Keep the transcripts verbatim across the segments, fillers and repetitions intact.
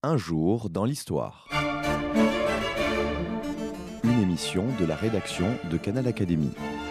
Un jour dans l'histoire. Une émission de la rédaction de Canal Académie.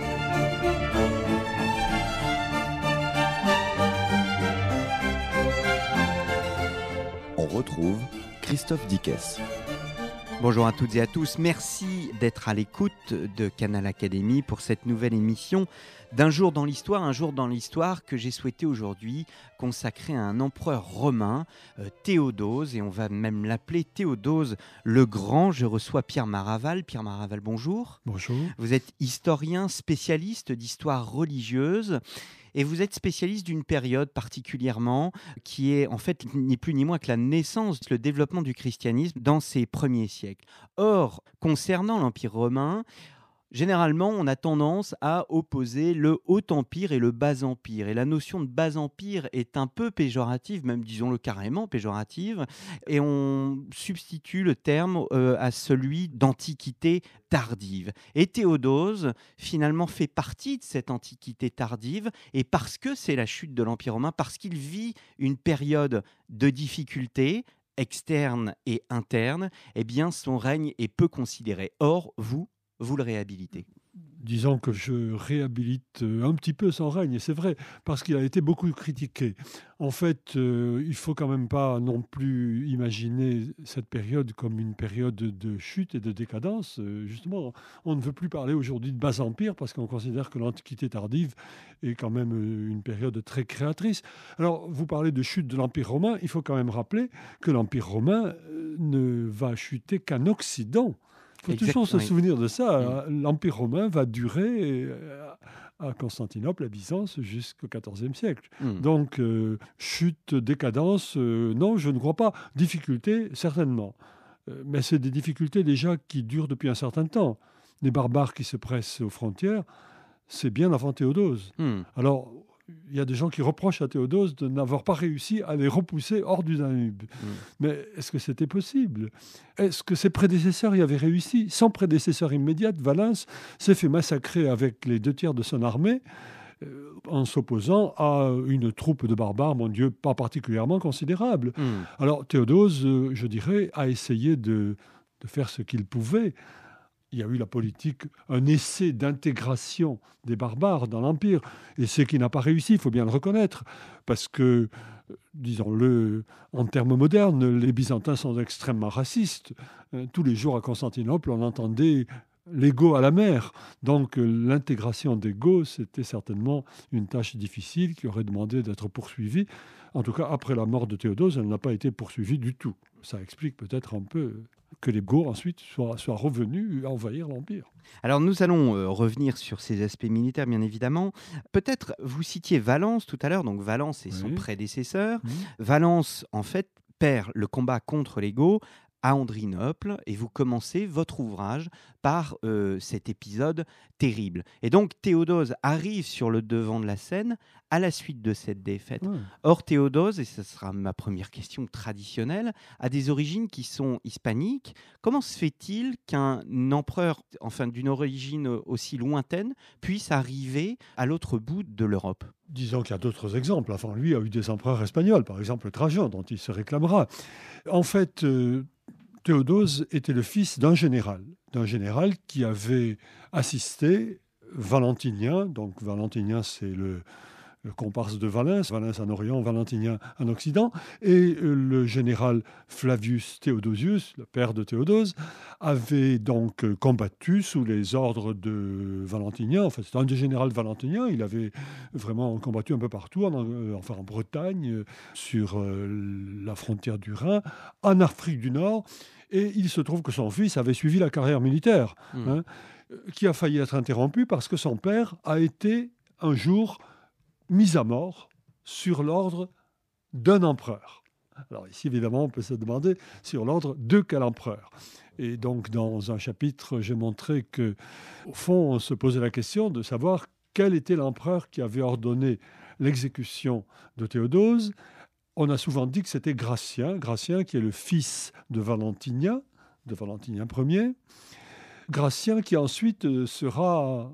On retrouve Christophe Dickès. Bonjour à toutes et à tous, merci d'être à l'écoute de Canal Académie pour cette nouvelle émission d'un jour dans l'histoire, un jour dans l'histoire que j'ai souhaité aujourd'hui consacrer à un empereur romain, euh, Théodose, et on va même l'appeler Théodose le Grand. Je reçois Pierre Maraval. Pierre Maraval, bonjour. Bonjour. Vous êtes historien, spécialiste d'histoire religieuse. Et vous êtes spécialiste d'une période particulièrement qui est en fait ni plus ni moins que la naissance, le développement du christianisme dans ses premiers siècles. Or, concernant l'Empire romain, généralement, on a tendance à opposer le Haut Empire et le Bas Empire. Et la notion de Bas Empire est un peu péjorative, même disons-le carrément péjorative. Et on substitue le terme euh, à celui d'Antiquité tardive. Et Théodose, finalement, fait partie de cette Antiquité tardive. Et parce que c'est la chute de l'Empire romain, parce qu'il vit une période de difficulté externe et interne, eh bien, son règne est peu considéré. Or, vous, vous le réhabilitez. Disons que je réhabilite un petit peu son règne, et c'est vrai, parce qu'il a été beaucoup critiqué. En fait, euh, il ne faut quand même pas non plus imaginer cette période comme une période de chute et de décadence. Euh, justement, on ne veut plus parler aujourd'hui de Bas Empire, parce qu'on considère que l'Antiquité tardive est quand même une période très créatrice. Alors, vous parlez de chute de l'Empire romain, il faut quand même rappeler que l'Empire romain ne va chuter qu'en Occident. Il faut toujours se souvenir de ça. Mmh. L'Empire romain va durer à Constantinople, à Byzance, jusqu'au quatorzième siècle. Mmh. Donc, euh, chute, décadence, euh, non, je ne crois pas. Difficultés, certainement. Euh, mais c'est des difficultés déjà qui durent depuis un certain temps. Les barbares qui se pressent aux frontières, c'est bien avant Théodose. Mmh. Alors, il y a des gens qui reprochent à Théodose de n'avoir pas réussi à les repousser hors du Danube. Mmh. Mais est-ce que c'était possible ? Est-ce que ses prédécesseurs y avaient réussi ? Son prédécesseur immédiat, Valens, s'est fait massacrer avec les deux tiers de son armée euh, en s'opposant à une troupe de barbares, mon Dieu, pas particulièrement considérable. Mmh. Alors Théodose, euh, je dirais, a essayé de, de faire ce qu'il pouvait. Il y a eu la politique, un essai d'intégration des barbares dans l'Empire, essai qui n'a pas réussi, il faut bien le reconnaître, parce que, disons-le, en termes modernes, les Byzantins sont extrêmement racistes. Tous les jours à Constantinople, on entendait les Goths à la mer. Donc l'intégration des Goths, c'était certainement une tâche difficile qui aurait demandé d'être poursuivie. En tout cas, après la mort de Théodose, elle n'a pas été poursuivie du tout. Ça explique peut-être un peu que les Goths ensuite soient, soient revenus à envahir l'Empire. Alors nous allons euh, revenir sur ces aspects militaires, bien évidemment. Peut-être, vous citiez Valens tout à l'heure, donc Valens est son oui. prédécesseur. Mmh. Valens, en fait, perd le combat contre les Goths à Andrinople, et vous commencez votre ouvrage par euh, cet épisode terrible. Et donc Théodose arrive sur le devant de la scène à la suite de cette défaite. Mmh. Or Théodose, et ce sera ma première question traditionnelle, a des origines qui sont hispaniques. Comment se fait-il qu'un empereur, enfin d'une origine aussi lointaine, puisse arriver à l'autre bout de l'Europe ? Disons qu'il y a d'autres exemples. Enfin, lui a eu des empereurs espagnols, par exemple Trajan, dont il se réclamera. En fait, euh, Théodose était le fils d'un général, d'un général qui avait assisté Valentinien. Donc Valentinien, c'est le, le comparse de Valens, Valens en Orient, Valentinien en Occident, et le général Flavius Theodosius, le père de Théodose, avait donc combattu sous les ordres de Valentinien. En fait, c'était un des généraux valentiniens. Il avait vraiment combattu un peu partout, en, enfin en Bretagne, sur la frontière du Rhin, en Afrique du Nord. Et il se trouve que son fils avait suivi la carrière militaire, mmh. hein, qui a failli être interrompue parce que son père a été un jour mis à mort sur l'ordre d'un empereur. Alors ici, évidemment, on peut se demander sur l'ordre de quel empereur. Et donc, dans un chapitre, j'ai montré que, au fond, on se posait la question de savoir quel était l'empereur qui avait ordonné l'exécution de Théodose. On a souvent dit que c'était Gratien, Gratien qui est le fils de Valentinien, de Valentinien Ier. Gratien qui ensuite sera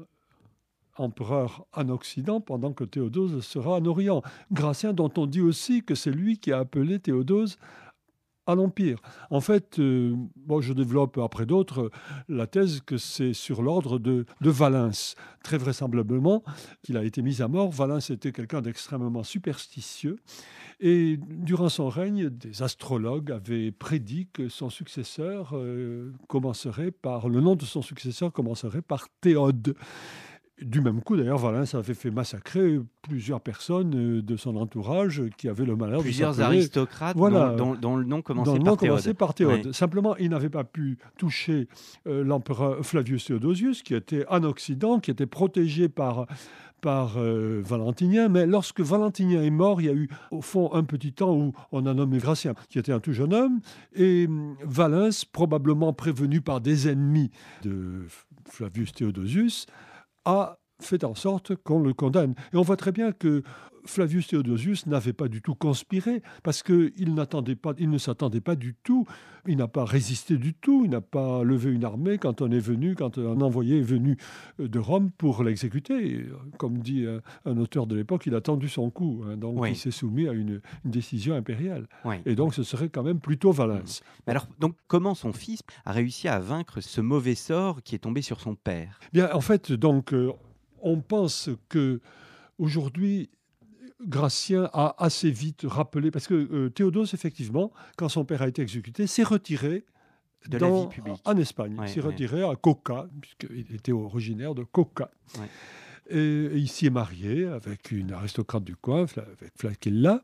empereur en Occident pendant que Théodose sera en Orient. Gratien dont on dit aussi que c'est lui qui a appelé Théodose à l'Empire. En fait, euh, bon, je développe après d'autres euh, la thèse que c'est sur l'ordre de, de Valens. Très vraisemblablement qu'il a été mis à mort. Valens était quelqu'un d'extrêmement superstitieux. Et durant son règne, des astrologues avaient prédit que son successeur euh, commencerait par... Le nom de son successeur commencerait par Théode. Du même coup, d'ailleurs, Valens avait fait massacrer plusieurs personnes euh, de son entourage qui avaient le malheur Plusieurs de s'appeler... aristocrates Voilà, dont, dont- dont le nom commençait dont le par nom Théode. commençait par Théode. Ouais. Simplement, il n'avait pas pu toucher euh, l'empereur Flavius Theodosius, qui était en Occident, qui était protégé par, par euh, Valentinien. Mais lorsque Valentinien est mort, il y a eu au fond un petit temps où on a nommé Gratien, qui était un tout jeune homme. Et hum, Valens, probablement prévenu par des ennemis de Flavius Theodosius, a fait en sorte qu'on le condamne. Et on voit très bien que Flavius Theodosius n'avait pas du tout conspiré, parce qu'il n'attendait pas, il ne s'attendait pas du tout, il n'a pas résisté du tout, il n'a pas levé une armée quand on est venu, quand un envoyé est venu de Rome pour l'exécuter. Et, comme dit un, un auteur de l'époque, il a tendu son coup, hein, donc Oui. il s'est soumis à une, une décision impériale. Oui. Et donc ce serait quand même plutôt Valens. Mais alors, donc, comment son fils a réussi à vaincre ce mauvais sort qui est tombé sur son père? Bien, en fait, donc, euh, on pense que aujourd'hui, Gratien a assez vite rappelé, parce que euh, Théodose, effectivement, quand son père a été exécuté, s'est retiré De dans- la vie publique. en Espagne. Ouais, Il s'est ouais. retiré à Coca, puisqu'il était originaire de Coca. Ouais. Et, et il s'y est marié avec une aristocrate du coin, Fla- avec Flaquilla.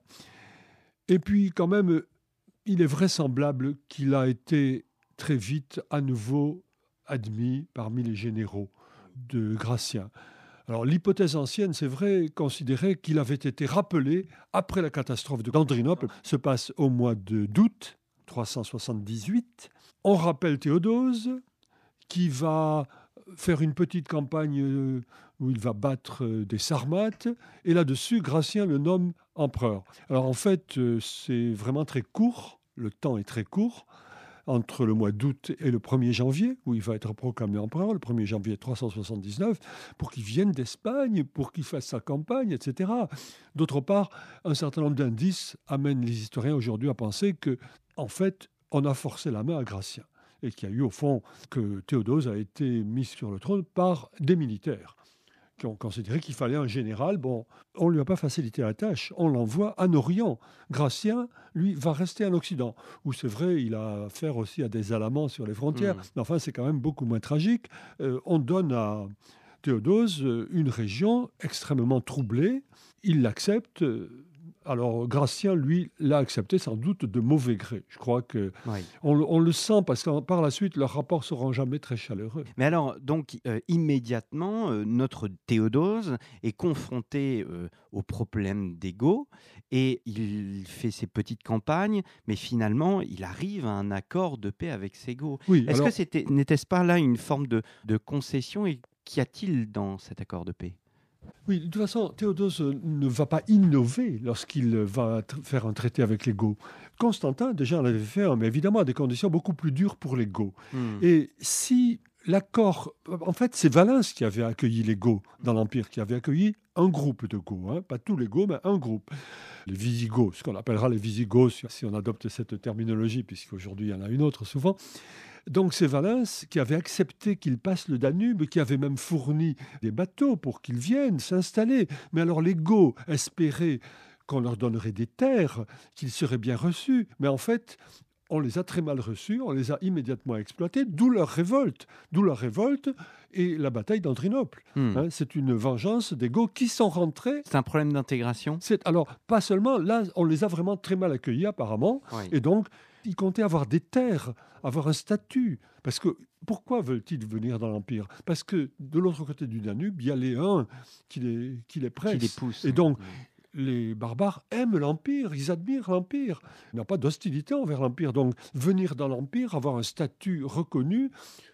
Et puis, quand même, il est vraisemblable qu'il a été très vite à nouveau admis parmi les généraux de Gratien. Alors, l'hypothèse ancienne, c'est vrai, considérait qu'il avait été rappelé après la catastrophe de Gandrinople, se passe au mois de- d'août trois cent soixante-dix-huit. On rappelle Théodose, qui va faire une petite campagne euh, où il va battre euh, des Sarmates, et là-dessus, Gratien le nomme empereur. Alors, en fait, euh, c'est vraiment très court, le temps est très court, entre le mois d'août et le premier janvier, où il va être proclamé empereur, le premier janvier trois cent soixante-dix-neuf, pour qu'il vienne d'Espagne, pour qu'il fasse sa campagne, et cetera. D'autre part, un certain nombre d'indices amènent les historiens aujourd'hui à penser que, en fait, on a forcé la main à Gratien, et qu'il y a eu, au fond, que Théodose a été mis sur le trône par des militaires, qui ont considéré qu'il fallait un général. Bon, on ne lui a pas facilité la tâche, on l'envoie en Orient. Gratien, lui, va rester en Occident, où c'est vrai, il a affaire aussi à des Alamans sur les frontières, Mmh. mais enfin, c'est quand même beaucoup moins tragique. Euh, on donne à Théodose euh, une région extrêmement troublée, il l'accepte. euh, Alors, Gratien, lui, l'a accepté sans doute de mauvais gré. Je crois que Oui. on, le- on le sent, parce que par la suite, leurs rapports seront jamais très chaleureux. Mais alors, donc, euh, immédiatement, euh, notre Théodose est confronté euh, au problème d'ego et il fait ses petites campagnes, mais finalement, il arrive à un accord de paix avec ses go. Oui, Est-ce alors- que c'était, n'était-ce pas là une forme de, de concession et qu'y a-t-il dans cet accord de paix? Oui, de toute façon, Théodose ne va pas innover lorsqu'il va tr- faire un traité avec les Goths. Constantin, déjà, en avait fait un, mais évidemment à des conditions beaucoup plus dures pour les Goths. Hmm. Et si l'accord... En fait, c'est Valens qui avait accueilli les Goths dans l'Empire, qui avait accueilli un groupe de Goths, hein, pas tous les Goths, mais un groupe. Les Visigoths, ce qu'on appellera les Visigoths, si on adopte cette terminologie, puisqu'aujourd'hui, il y en a une autre souvent. Donc c'est Valens qui avait accepté qu'ils passent le Danube, qui avait même fourni des bateaux pour qu'ils viennent s'installer. Mais alors les Goths espéraient qu'on leur donnerait des terres, qu'ils seraient bien reçus. Mais en fait, on les a très mal reçus, on les a immédiatement exploités, d'où leur révolte. D'où leur révolte et la bataille d'Andrinople. Hmm. Hein, c'est une vengeance des Goths qui sont rentrés. C'est un problème d'intégration? C'est, alors, pas seulement, là, on les a vraiment très mal accueillis apparemment. Oui. Et donc, ils comptaient avoir des terres, avoir un statut. Parce que, pourquoi veulent-ils venir dans l'Empire? Parce que de l'autre côté du Danube, il y a les Huns qui les, qui les pressent. Qui les pousse. Et donc, Hmm. les barbares aiment l'Empire, ils admirent l'Empire. Il n'y a pas d'hostilité envers l'Empire. Donc, venir dans l'Empire, avoir un statut reconnu,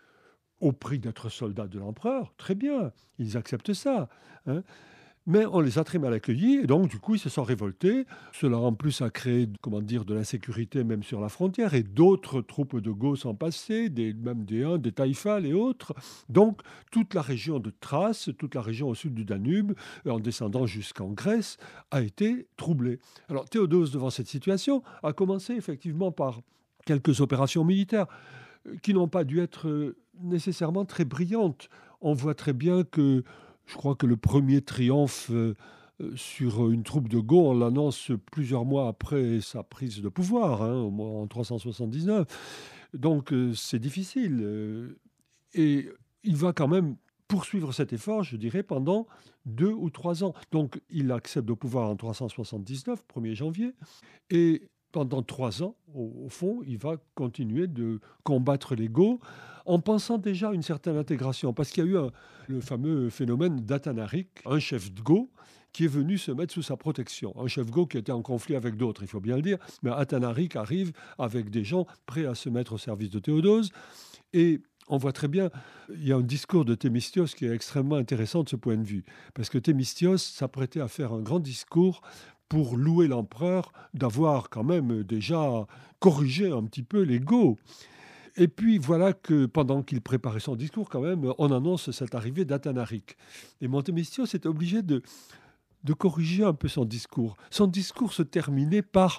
au prix d'être soldat de l'empereur, très bien, ils acceptent ça. Hein. Mais on les a très mal accueillis, et donc du coup ils se sont révoltés. Cela en plus a créé, comment dire, de l'insécurité même sur la frontière, et d'autres troupes de Goths sont passées, des, même des Huns, des Taïfales et autres. Donc toute la région de Thrace, toute la région au sud du Danube, en descendant jusqu'en Grèce, a été troublée. Alors Théodose, devant cette situation, a commencé effectivement par quelques opérations militaires qui n'ont pas dû être nécessairement très brillantes. On voit très bien que, je crois que le premier triomphe euh, sur une troupe de Go, on l'annonce plusieurs mois après sa prise de pouvoir, hein, en trois cent soixante-dix-neuf. Donc euh, c'est difficile. euh, et il va quand même poursuivre cet effort, je dirais, pendant deux ou trois ans. Donc il accède au pouvoir en trois cent soixante-dix-neuf, premier janvier, et pendant trois ans, au, au fond, il va continuer de combattre les Go en pensant déjà à une certaine intégration. Parce qu'il y a eu un- le fameux phénomène d'Atanarik, un chef de Go, qui est venu se mettre sous sa protection. Un chef Go qui était en conflit avec d'autres, il faut bien le dire. Mais Atanarik arrive avec des gens prêts à se mettre au service de Théodose. Et on voit très bien, il y a un discours de Thémistios qui est extrêmement intéressant de ce point de vue. Parce que Thémistios s'apprêtait à faire un grand discours pour louer l'empereur d'avoir quand même déjà corrigé un petit peu les Go. Et puis voilà que pendant qu'il préparait son discours, quand même, on annonce cette arrivée d'Atanarik. Et Montémistios est obligé de, de corriger un peu son discours. Son discours se terminait par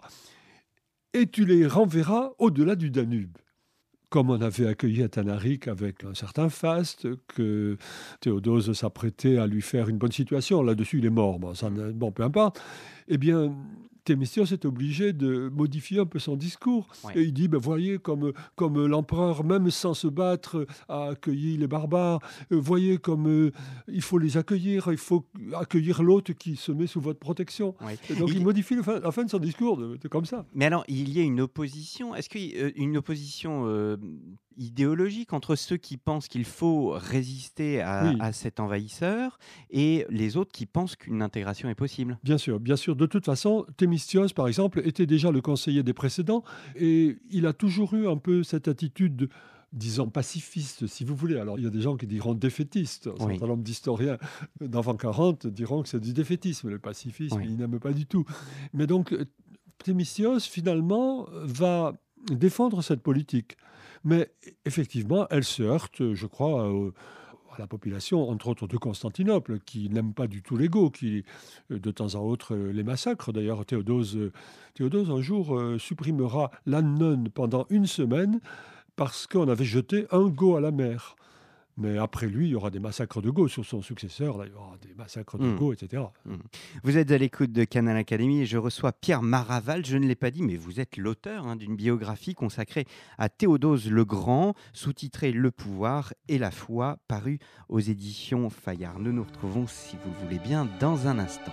« Et tu les renverras au-delà du Danube ». Comme on avait accueilli Atanarik avec un certain faste, que Théodose s'apprêtait à lui faire une bonne situation, là-dessus il est mort, bon, ça, bon peu importe, eh bien Thémistios est obligé de modifier un peu son discours. Ouais. Et il dit, ben, voyez, comme, comme l'empereur, même sans se battre, a accueilli les barbares, euh, voyez comme euh, il faut les accueillir, il faut accueillir l'hôte qui se met sous votre protection. Ouais. Et donc il, Il- modifie le fin- la fin de son discours de, de comme ça. Mais alors, il y a une opposition. Est-ce qu'une opposition euh, idéologique entre ceux qui pensent qu'il faut résister à, Oui. à cet envahisseur et les autres qui pensent qu'une intégration est possible? Bien sûr, bien sûr. De toute façon, Thémistios, par exemple, était déjà le conseiller des précédents et il a toujours eu un peu cette attitude, disons, pacifiste, si vous voulez. Alors, il y a des gens qui diront défaitiste. Un Oui. certain nombre d'historiens d'avant quarante diront que c'est du défaitisme. Le pacifisme, Oui. il n'aime pas du tout. Mais donc, Thémistios, finalement, va défendre cette politique. Mais effectivement, elle se heurte, je crois, au- à la population, entre autres de Constantinople, qui n'aime pas du tout les Goths, qui euh, de temps en autre euh, les massacre. D'ailleurs, Théodose, euh, Théodose un jour euh, supprimera l'Annone pendant une semaine parce qu'on avait jeté un Goth à la mer. Mais après lui, il y aura des massacres de Goths sur son successeur, là, il y aura des massacres de Mm. Goths, et cetera. Mm. Vous êtes à l'écoute de Canal Académie et je reçois Pierre Maraval. Je ne l'ai pas dit, mais vous êtes l'auteur hein, d'une biographie consacrée à Théodose le Grand, sous-titrée Le pouvoir et la foi, parue aux éditions Fayard. Nous nous retrouvons, si vous le voulez bien, dans un instant.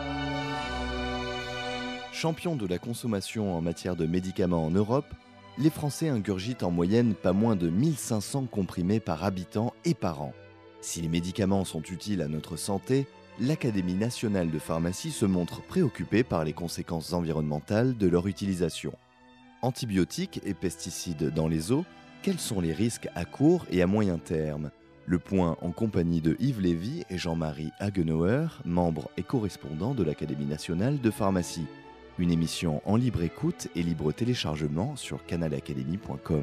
Champion de la consommation en matière de médicaments en Europe, les Français ingurgitent en moyenne pas moins de mille cinq cents comprimés par habitant et par an. Si les médicaments sont utiles à notre santé, l'Académie nationale de pharmacie se montre préoccupée par les conséquences environnementales de leur utilisation. Antibiotiques et pesticides dans les eaux, quels sont les risques à court et à moyen terme? Le point en compagnie de Yves Lévy et Jean-Marie Hagenauer, membres et correspondants de l'Académie nationale de pharmacie. Une émission en libre écoute et libre téléchargement sur canal académie point com.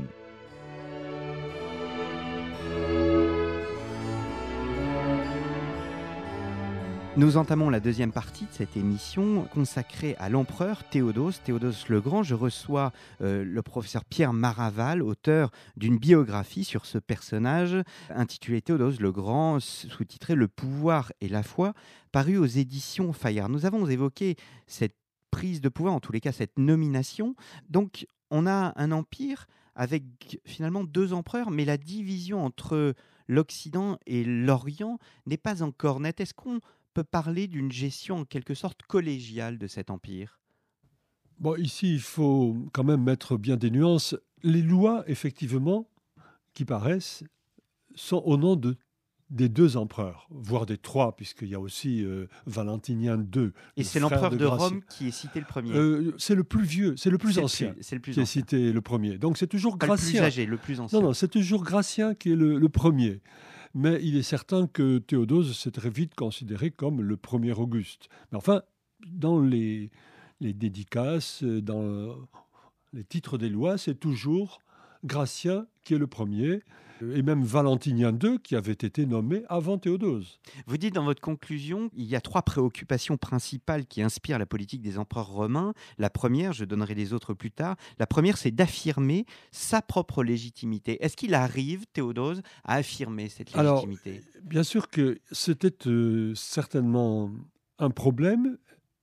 Nous entamons la deuxième partie de cette émission consacrée à l'empereur Théodose, Théodose le Grand. Je reçois euh, le professeur Pierre Maraval, auteur d'une biographie sur ce personnage intitulée Théodose le Grand, sous-titrée Le pouvoir et la foi, parue aux éditions Fayard. Nous avons évoqué cette prise de pouvoir, en tous les cas cette nomination. Donc on a un empire avec finalement deux empereurs, mais la division entre l'Occident et l'Orient n'est pas encore nette. Est-ce qu'on peut parler d'une gestion en quelque sorte collégiale de cet empire? Bon, ici, il faut quand même mettre bien des nuances. Les lois, effectivement, qui paraissent, sont au nom de, des deux empereurs, voire des trois, puisqu'il y a aussi euh, Valentinien deux. Et le c'est frère l'empereur de, Gratien. Rome qui est cité le premier. Euh, c'est le plus vieux, c'est le plus C'est le ancien plus- C'est le plus qui est ancien. cité le premier. Donc c'est toujours Pas le plus Gratien. âgé, le plus ancien. Non, non, c'est toujours Gratien qui est le, le premier. Mais il est certain que Théodose s'est très vite considéré comme le premier Auguste. Mais enfin, dans les, les dédicaces, dans les titres des lois, c'est toujours Gratien qui est le premier, et même Valentinien deux qui avait été nommé avant Théodose. Vous dites dans votre conclusion, il y a trois préoccupations principales qui inspirent la politique des empereurs romains. La première, je donnerai les autres plus tard, la première c'est d'affirmer sa propre légitimité. Est-ce qu'il arrive, Théodose, à affirmer cette légitimité ? Alors, bien sûr que c'était euh, certainement un problème.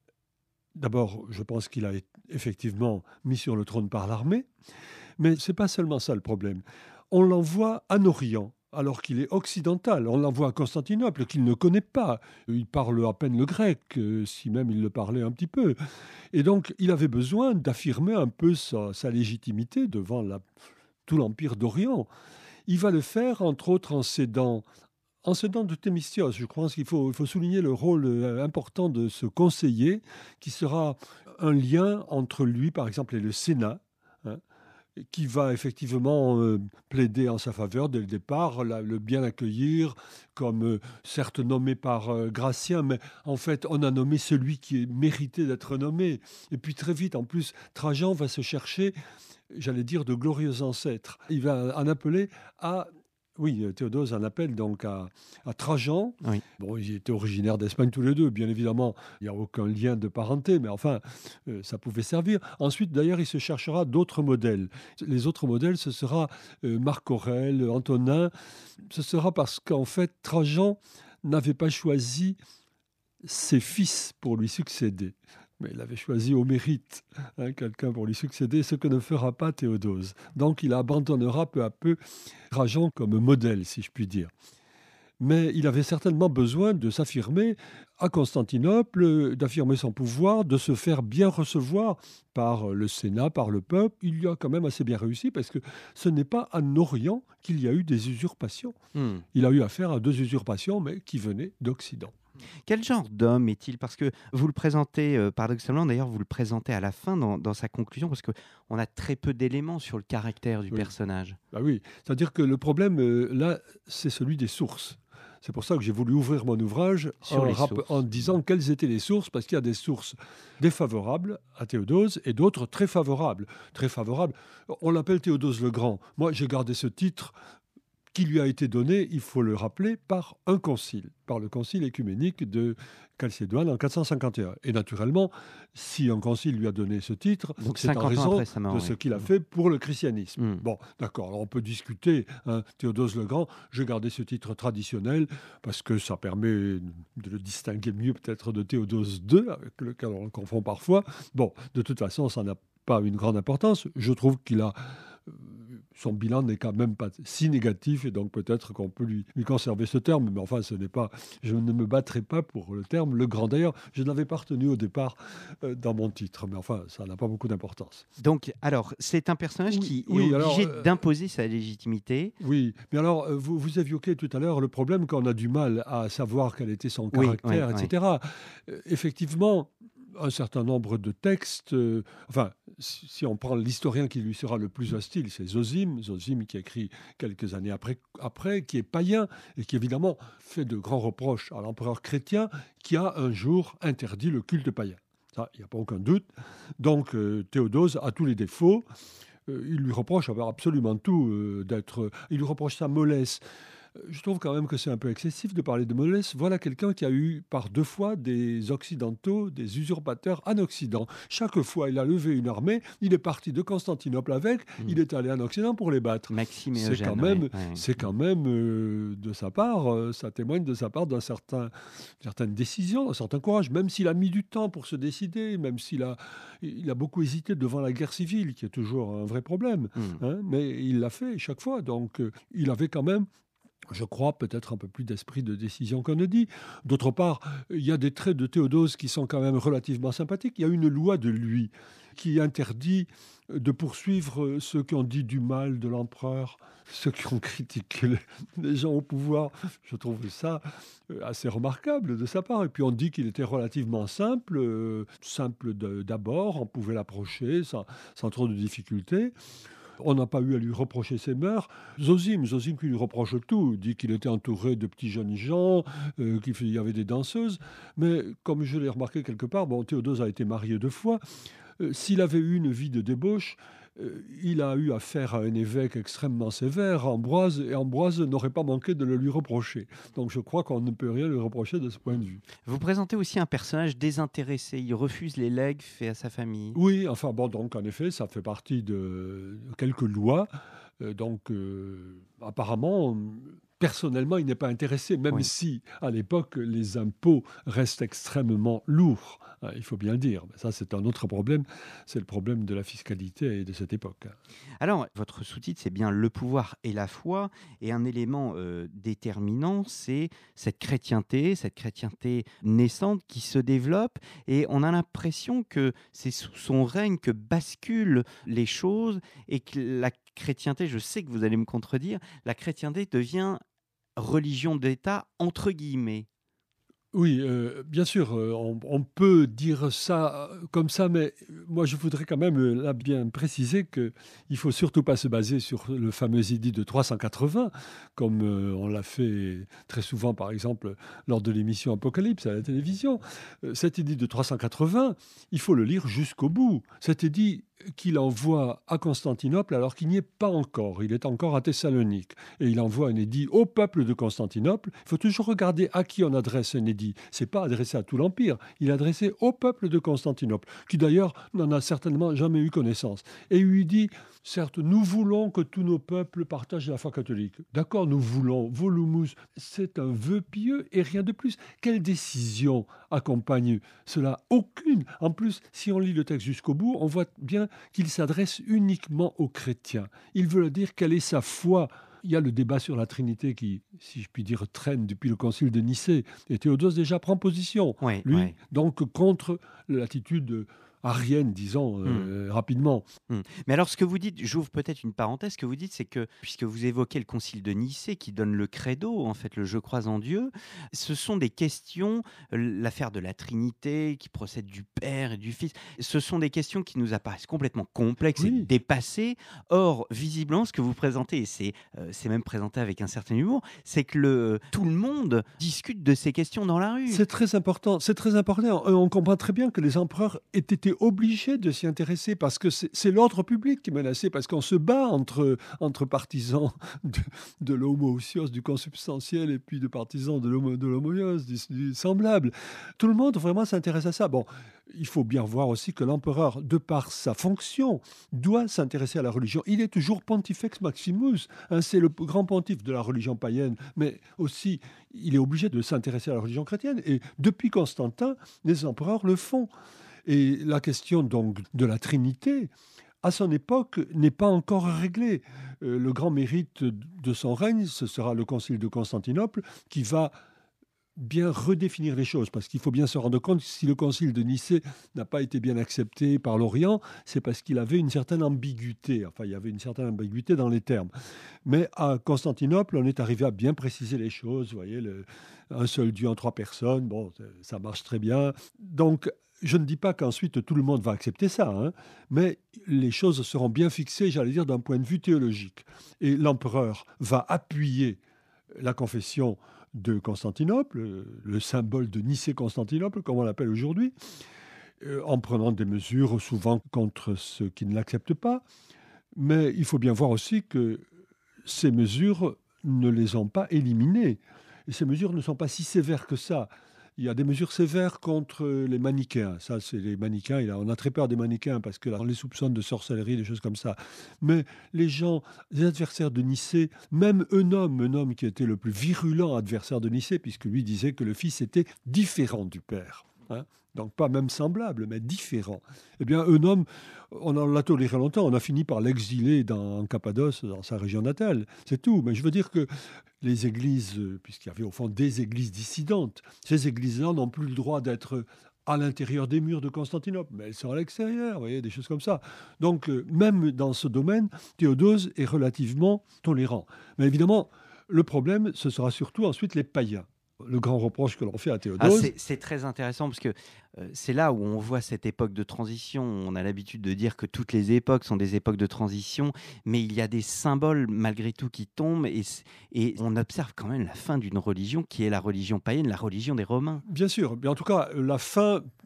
D'abord, je pense qu'il a effectivement mis sur le trône par l'armée, mais ce n'est pas seulement ça le problème. On l'envoie en Orient, alors qu'il est occidental. On l'envoie à Constantinople, qu'il ne connaît pas. Il parle à peine le grec, euh, si même il le parlait un petit peu. Et donc, il avait besoin d'affirmer un peu sa, sa légitimité devant la, tout l'empire d'Orient. Il va le faire, entre autres, en s'aidant En s'aidant de Thémistios. Je pense qu'il faut, il faut souligner le rôle important de ce conseiller, qui sera un lien entre lui, par exemple, et le Sénat, hein, qui va effectivement euh, plaider en sa faveur dès le départ, la, le bien accueillir, comme euh, certes nommé par euh, Gratien, mais en fait, on a nommé celui qui est mérité d'être nommé. Et puis très vite, en plus, Trajan va se chercher, j'allais dire, de glorieux ancêtres. Il va en appeler à... Oui, Théodose en appelle donc à, à Trajan. Oui. Bon, ils étaient originaires d'Espagne tous les deux, bien évidemment. Il n'y a aucun lien de parenté, mais enfin, euh, ça pouvait servir. Ensuite, d'ailleurs, il se cherchera d'autres modèles. Les autres modèles, ce sera euh, Marc Aurèle, Antonin. Ce sera parce qu'en fait, Trajan n'avait pas choisi ses fils pour lui succéder. Mais il avait choisi au mérite hein, quelqu'un pour lui succéder, ce que ne fera pas Théodose. Donc il abandonnera peu à peu Trajan comme modèle, si je puis dire. Mais il avait certainement besoin de s'affirmer à Constantinople, d'affirmer son pouvoir, de se faire bien recevoir par le Sénat, par le peuple. Il y a quand même assez bien réussi parce que ce n'est pas en Orient qu'il y a eu des usurpations. Hmm. Il a eu affaire à deux usurpations, mais qui venaient d'Occident. Quel genre d'homme est-il ? Parce que vous le présentez, euh, paradoxalement, d'ailleurs, vous le présentez à la fin dans, dans sa conclusion, parce qu'on a très peu d'éléments sur le caractère du oui. personnage. Bah oui, c'est-à-dire que le problème, euh, là, c'est celui des sources. C'est pour ça que j'ai voulu ouvrir mon ouvrage en, rap- en disant quelles étaient les sources, parce qu'il y a des sources défavorables à Théodose et d'autres très favorables. Très favorables. On l'appelle Théodose le Grand. Moi, j'ai gardé ce titre qui lui a été donné, il faut le rappeler, par un concile, par le concile écuménique de Chalcédoine en quatre cent cinquante et un. Et naturellement, si un concile lui a donné ce titre, donc c'est en raison après, de ce qu'il a fait pour le christianisme. Mmh. Bon, d'accord, alors on peut discuter, hein, Théodose le Grand, j'ai gardé ce titre traditionnel parce que ça permet de le distinguer mieux peut-être de Théodose deux, avec lequel on le confond parfois. Bon, de toute façon, ça n'a pas une grande importance. Je trouve qu'il a... Son bilan n'est quand même pas si négatif et donc peut-être qu'on peut lui, lui conserver ce terme. Mais enfin, ce n'est pas, je ne me battrai pas pour le terme le grand. D'ailleurs, je n'avais pas retenu au départ euh, dans mon titre. Mais enfin, ça n'a pas beaucoup d'importance. Donc, alors, c'est un personnage oui, qui oui, est obligé alors, euh, d'imposer sa légitimité. Oui, mais alors, vous, vous évoquiez tout à l'heure le problème qu'on a du mal à savoir quel était son caractère, oui, oui, et cetera. Oui. Euh, effectivement, un certain nombre de textes, euh, enfin, si, si on prend l'historien qui lui sera le plus hostile, c'est Zosime, Zosime qui écrit quelques années après, après, qui est païen et qui évidemment fait de grands reproches à l'empereur chrétien qui a un jour interdit le culte païen. Ça, il n'y a pas aucun doute. Donc, euh, Théodose a tous les défauts. Euh, il lui reproche absolument tout, euh, d'être, il lui reproche sa mollesse. Je trouve quand même que c'est un peu excessif de parler de mollesse. Voilà quelqu'un qui a eu par deux fois des Occidentaux, des usurpateurs en Occident. Chaque fois, il a levé une armée, il est parti de Constantinople avec, mmh. il est allé en Occident pour les battre. Maxime et c'est Eugène, quand même, ouais, ouais. c'est quand même euh, de sa part, euh, ça témoigne de sa part d'un certain, certaine décision, d'un certain courage, même s'il a mis du temps pour se décider, même s'il a, il a beaucoup hésité devant la guerre civile, qui est toujours un vrai problème. Mmh. Hein, mais il l'a fait chaque fois. Donc, euh, il avait quand même, je crois, peut-être un peu plus d'esprit de décision qu'on ne dit. D'autre part, il y a des traits de Théodose qui sont quand même relativement sympathiques. Il y a une loi de lui qui interdit de poursuivre ceux qui ont dit du mal de l'empereur, ceux qui ont critiqué les gens au pouvoir. Je trouve ça assez remarquable de sa part. Et puis on dit qu'il était relativement simple, euh, simple de, d'abord, on pouvait l'approcher sans, sans trop de difficultés. On n'a pas eu à lui reprocher ses mœurs. Zosime, Zosime qui lui reproche tout, dit qu'il était entouré de petits jeunes gens, euh, qu'il y avait des danseuses. Mais comme je l'ai remarqué quelque part, bon, Théodose a été marié deux fois. Euh, s'il avait eu une vie de débauche, euh, il a eu affaire à un évêque extrêmement sévère, Ambroise, et Ambroise n'aurait pas manqué de le lui reprocher. Donc je crois qu'on ne peut rien lui reprocher de ce point de vue. Vous présentez aussi un personnage désintéressé. Il refuse les legs faits à sa famille. Oui, enfin bon, donc en effet, ça fait partie de quelques lois. Euh, donc euh, apparemment, personnellement, il n'est pas intéressé, même Oui. si à l'époque, les impôts restent extrêmement lourds. Hein, il faut bien le dire. Mais ça, c'est un autre problème. C'est le problème de la fiscalité de cette époque. Alors, votre sous-titre, c'est bien le pouvoir et la foi. Et un élément euh, déterminant, c'est cette chrétienté, cette chrétienté naissante qui se développe. Et on a l'impression que c'est sous son règne que basculent les choses et que la chrétienté, je sais que vous allez me contredire, la chrétienté devient religion d'État, entre guillemets. Oui, euh, bien sûr, euh, on, on peut dire ça euh, comme ça, mais moi je voudrais quand même euh, là bien préciser qu'il ne faut surtout pas se baser sur le fameux édit de trois cent quatre-vingts, comme euh, on l'a fait très souvent par exemple lors de l'émission Apocalypse à la télévision. Euh, cet édit de trois cent quatre-vingts, il faut le lire jusqu'au bout. Cet édit qu'il envoie à Constantinople alors qu'il n'y est pas encore. Il est encore à Thessalonique. Et il envoie un édit au peuple de Constantinople. Il faut toujours regarder à qui on adresse un édit. Ce n'est pas adressé à tout l'Empire. Il est adressé au peuple de Constantinople, qui d'ailleurs n'en a certainement jamais eu connaissance. Et il lui dit, certes, nous voulons que tous nos peuples partagent la foi catholique. D'accord, nous voulons, volumus. C'est un vœu pieux et rien de plus. Quelle décision accompagne cela? Aucune. En plus, si on lit le texte jusqu'au bout, on voit bien qu'il s'adresse uniquement aux chrétiens. Il veut dire quelle est sa foi. Il y a le débat sur la Trinité qui, si je puis dire, traîne depuis le concile de Nicée. Et Théodose déjà prend position, Oui, lui, oui. donc contre l'attitude arienne, disons, euh, rapidement. Hum. Mais alors, ce que vous dites, j'ouvre peut-être une parenthèse, ce que vous dites, c'est que, puisque vous évoquez le concile de Nicée qui donne le credo, en fait, le je crois en Dieu, ce sont des questions, euh, l'affaire de la Trinité qui procède du Père et du Fils, ce sont des questions qui nous apparaissent complètement complexes et Oui. dépassées. Or, visiblement, ce que vous présentez, et c'est, euh, c'est même présenté avec un certain humour, c'est que le, tout le monde discute de ces questions dans la rue. C'est très important. C'est très important. On comprend très bien que les empereurs aient été obligés de s'y intéresser parce que c'est, c'est l'ordre public qui est menacé, parce qu'on se bat entre, entre partisans de, de l'homoousios, du consubstantiel, et puis de partisans de, l'homo, de l'homoios, du, du semblable. Tout le monde vraiment s'intéresse à ça. Bon, il faut bien voir aussi que l'empereur, de par sa fonction, doit s'intéresser à la religion. Il est toujours Pontifex Maximus, hein, c'est le grand pontife de la religion païenne, mais aussi il est obligé de s'intéresser à la religion chrétienne. Et depuis Constantin, les empereurs le font. Et la question donc de la Trinité, à son époque, n'est pas encore réglée. Euh, le grand mérite de son règne, ce sera le concile de Constantinople, qui va bien redéfinir les choses, parce qu'il faut bien se rendre compte que si le concile de Nicée n'a pas été bien accepté par l'Orient, c'est parce qu'il avait une certaine ambiguïté, enfin il y avait une certaine ambiguïté dans les termes. Mais à Constantinople, on est arrivé à bien préciser les choses, vous voyez, le, un seul Dieu en trois personnes, bon, ça marche très bien. Donc, je ne dis pas qu'ensuite tout le monde va accepter ça, hein, mais les choses seront bien fixées, j'allais dire, d'un point de vue théologique. Et l'empereur va appuyer la confession de Constantinople, le symbole de Nicée-Constantinople, comme on l'appelle aujourd'hui, euh, en prenant des mesures souvent contre ceux qui ne l'acceptent pas. Mais il faut bien voir aussi que ces mesures ne les ont pas éliminées. Et ces mesures ne sont pas si sévères que ça. Il y a des mesures sévères contre les manichéens. Ça, c'est les manichéens. On a très peur des manichéens parce que là, on les soupçonne de sorcellerie, des choses comme ça. Mais les gens, les adversaires de Nicée, même Eunome, Eunome qui était le plus virulent adversaire de Nicée, puisque lui disait que le fils était différent du père. Hein, donc pas même semblable, mais différent. Eh bien, Eunome, on en l'a toléré longtemps. On a fini par l'exiler dans, en Cappadoce, dans sa région natale. C'est tout. Mais je veux dire que les églises, puisqu'il y avait au fond des églises dissidentes, ces églises-là n'ont plus le droit d'être à l'intérieur des murs de Constantinople, mais elles sont à l'extérieur, vous voyez, des choses comme ça. Donc, euh, même dans ce domaine, Théodose est relativement tolérant. Mais évidemment, le problème, ce sera surtout ensuite les païens. Le grand reproche que l'on fait à Théodose. Ah, c'est, c'est très intéressant parce que euh, c'est là où on voit cette époque de transition. On a l'habitude de dire que toutes les époques sont des époques de transition, mais il y a des symboles malgré tout qui tombent et, et on observe quand même la fin d'une religion qui est la religion païenne, la religion des Romains. Bien sûr, mais en tout cas, la fin,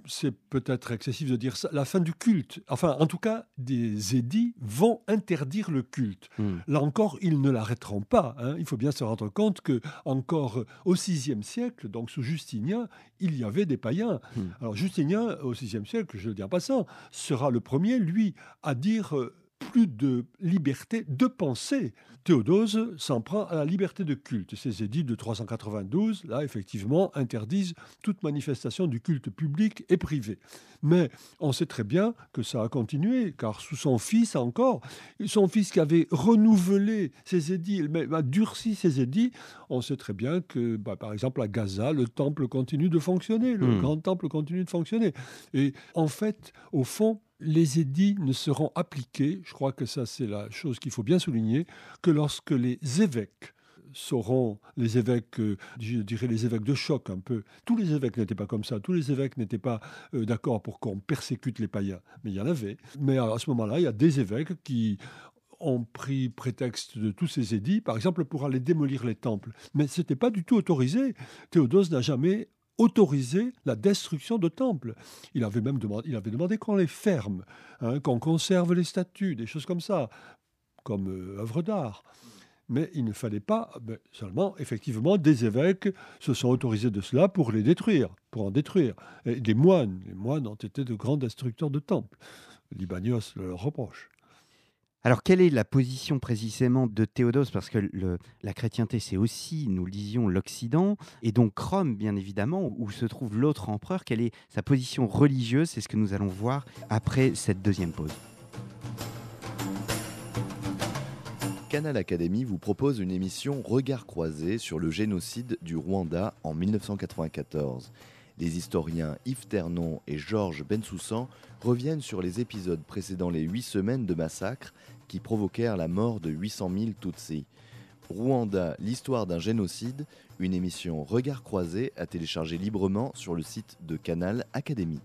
c'est peut-être excessif de dire ça, la fin du culte. Enfin, en tout cas, des édits vont interdire le culte. Mmh. Là encore, ils ne l'arrêteront pas. Hein. Il faut bien se rendre compte que encore au sixième siècle, donc sous Justinien, il y avait des païens. Mmh. Alors Justinien, au sixième siècle, je le dis en passant, sera le premier, lui, à dire... Euh, plus de liberté de pensée. Théodose s'en prend à la liberté de culte. Ces édits de trois cent quatre-vingt-douze, là, effectivement, interdisent toute manifestation du culte public et privé. Mais on sait très bien que ça a continué, car sous son fils encore, son fils qui avait renouvelé ses édits, il a durci ses édits, on sait très bien que, bah, par exemple, à Gaza, le temple continue de fonctionner, le mmh. grand temple continue de fonctionner. Et en fait, au fond, les édits ne seront appliqués, je crois que ça c'est la chose qu'il faut bien souligner, que lorsque les évêques sauront, les évêques, euh, je dirais les évêques de choc un peu, tous les évêques n'étaient pas comme ça, tous les évêques n'étaient pas euh, d'accord pour qu'on persécute les païens, mais il y en avait. Mais à ce moment-là, il y a des évêques qui ont pris prétexte de tous ces édits, par exemple pour aller démolir les temples. Mais ce n'était pas du tout autorisé. Théodose n'a jamais autoriser la destruction de temples. Il avait même demandé, il avait demandé qu'on les ferme, hein, qu'on conserve les statues, des choses comme ça, comme euh, œuvres d'art. Mais il ne fallait pas, ben, seulement, effectivement, des évêques se sont autorisés de cela pour les détruire, pour en détruire. Et des moines, les moines ont été de grands destructeurs de temples. Libanios le reproche. Alors, quelle est la position précisément de Théodose ? Parce que le, la chrétienté, c'est aussi, nous le disions, l'Occident, et donc Rome, bien évidemment, où se trouve l'autre empereur. Quelle est sa position religieuse ? C'est ce que nous allons voir après cette deuxième pause. Canal Académie vous propose une émission Regard croisé sur le génocide du Rwanda en dix-neuf cent quatre-vingt-quatorze. Les historiens Yves Ternon et Georges Bensoussan reviennent sur les épisodes précédant les huit semaines de massacre qui provoquèrent la mort de huit cent mille Tutsis. Rwanda, l'histoire d'un génocide, une émission Regard croisé à télécharger librement sur le site de Canal Académie.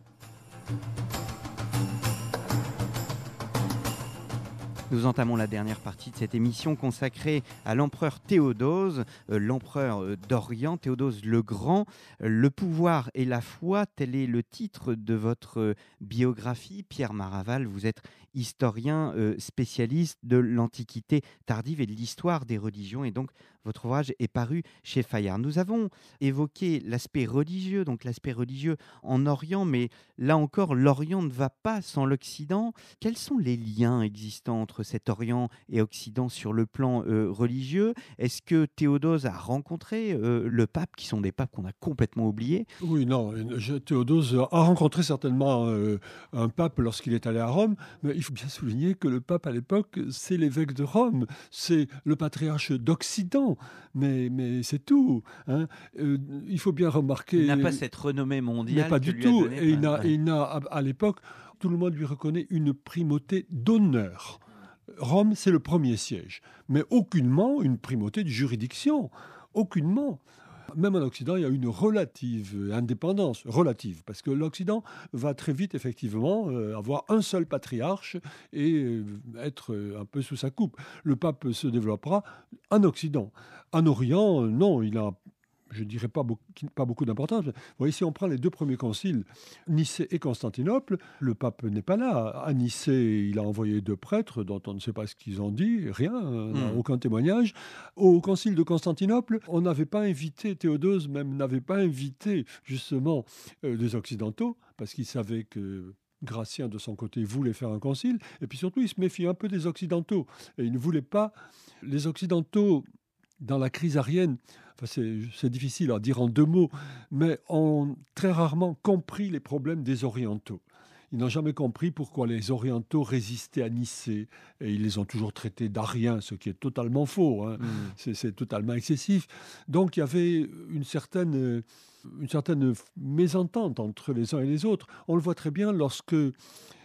Nous entamons la dernière partie de cette émission consacrée à l'empereur Théodose, euh, l'empereur d'Orient, Théodose le Grand. Le pouvoir et la foi, tel est le titre de votre biographie. Pierre Maraval, vous êtes historien euh, spécialiste de l'Antiquité tardive et de l'histoire des religions, et donc votre ouvrage est paru chez Fayard. Nous avons évoqué l'aspect religieux, donc l'aspect religieux en Orient, mais là encore, l'Orient ne va pas sans l'Occident. Quels sont les liens existants entre cet Orient et Occident sur le plan euh, religieux ? Est-ce que Théodose a rencontré euh, le pape, qui sont des papes qu'on a complètement oubliés ? Oui, non, je, Théodose a rencontré certainement euh, un pape lorsqu'il est allé à Rome, mais il faut bien souligner que le pape à l'époque, c'est l'évêque de Rome, c'est le patriarche d'Occident. Mais, mais c'est tout. Hein. Euh, il faut bien remarquer... Il n'a pas cette renommée mondiale. Mais pas du tout. Et il n'a, il n'a, à l'époque, tout le monde lui reconnaît une primauté d'honneur. Rome, c'est le premier siège. Mais aucunement une primauté de juridiction. Aucunement. Même en Occident, il y a une relative indépendance, relative, parce que l'Occident va très vite, effectivement, euh, avoir un seul patriarche et euh, être euh, un peu sous sa coupe. Le pape se développera en Occident. En Orient, non, il a... je ne dirais pas beaucoup, pas beaucoup d'importance. Vous voyez, si on prend les deux premiers conciles, Nicée et Constantinople, le pape n'est pas là. À Nicée, il a envoyé deux prêtres dont on ne sait pas ce qu'ils ont dit, rien, mmh. aucun témoignage. Au concile de Constantinople, on n'avait pas invité, Théodose même n'avait pas invité justement euh, des Occidentaux, parce qu'il savait que Gratien, de son côté, voulait faire un concile. Et puis surtout, il se méfiait un peu des Occidentaux. Et il ne voulait pas... Les Occidentaux, dans la crise arienne, enfin c'est, c'est difficile à dire en deux mots, mais ont très rarement compris les problèmes des Orientaux. Ils n'ont jamais compris pourquoi les Orientaux résistaient à Nicée, et ils les ont toujours traités d'Ariens, ce qui est totalement faux, hein. Mmh. c'est, c'est totalement excessif. Donc il y avait une certaine, une certaine mésentente entre les uns et les autres. On le voit très bien lorsque euh,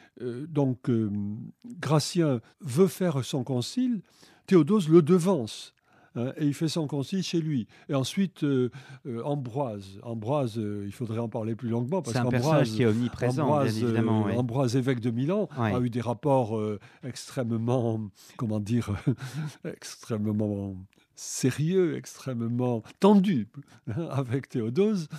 donc, euh, Gratien veut faire son concile, Théodose le devance. Hein, et il fait son concile chez lui. Et ensuite, euh, euh, Ambroise. Ambroise, euh, il faudrait en parler plus longuement. Parce c'est un qu'Ambroise, personnage qui est omniprésent, Ambroise, bien évidemment. Euh, oui. Ambroise, évêque de Milan, ouais. a eu des rapports euh, extrêmement, comment dire, extrêmement sérieux, extrêmement tendu avec Théodose.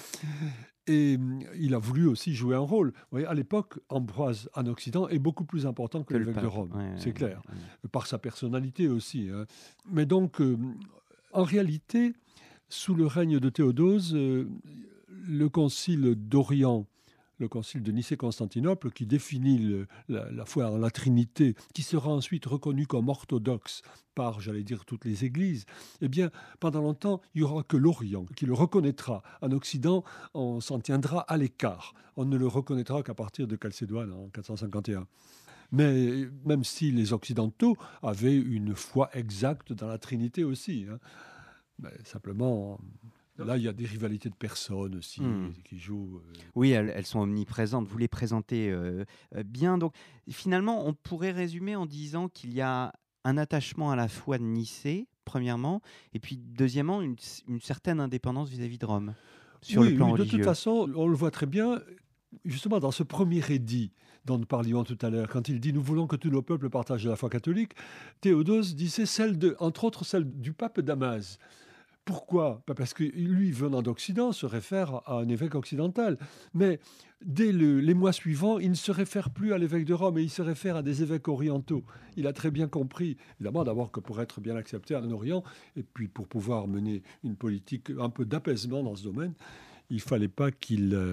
Et il a voulu aussi jouer un rôle. Vous voyez, à l'époque, Ambroise, en Occident, est beaucoup plus important que, que l'évêque de Rome, ouais, c'est ouais, clair, ouais, ouais. Par sa personnalité aussi. Hein. Mais donc, euh, en réalité, sous le règne de Théodose, euh, le concile d'Orient, le concile de Nicée-Constantinople, qui définit le, la, la foi en la Trinité, qui sera ensuite reconnu comme orthodoxe par, j'allais dire, toutes les églises, eh bien, pendant longtemps, il n'y aura que l'Orient qui le reconnaîtra. En Occident, on s'en tiendra à l'écart. On ne le reconnaîtra qu'à partir de Chalcédoine, en quatre cent cinquante et un. Mais même si les Occidentaux avaient une foi exacte dans la Trinité aussi, hein, mais simplement... Là, il y a des rivalités de personnes aussi mmh. qui jouent. Euh... Oui, elles, elles sont omniprésentes. Vous les présentez euh, bien. Donc, finalement, on pourrait résumer en disant qu'il y a un attachement à la foi de Nicée, premièrement, et puis, deuxièmement, une, une certaine indépendance vis-à-vis de Rome, sur oui, le plan oui, religieux. De toute façon, on le voit très bien, justement, dans ce premier édit dont nous parlions tout à l'heure, quand il dit « Nous voulons que tous nos peuples partagent la foi catholique », Théodose disait celle de, entre autres celle du pape Damas. Pourquoi ? Parce que lui, venant d'Occident, se réfère à un évêque occidental. Mais dès le, les mois suivants, il ne se réfère plus à l'évêque de Rome, et il se réfère à des évêques orientaux. Il a très bien compris, évidemment, d'abord que pour être bien accepté en Orient, et puis pour pouvoir mener une politique un peu d'apaisement dans ce domaine, il ne fallait pas qu'il... Euh,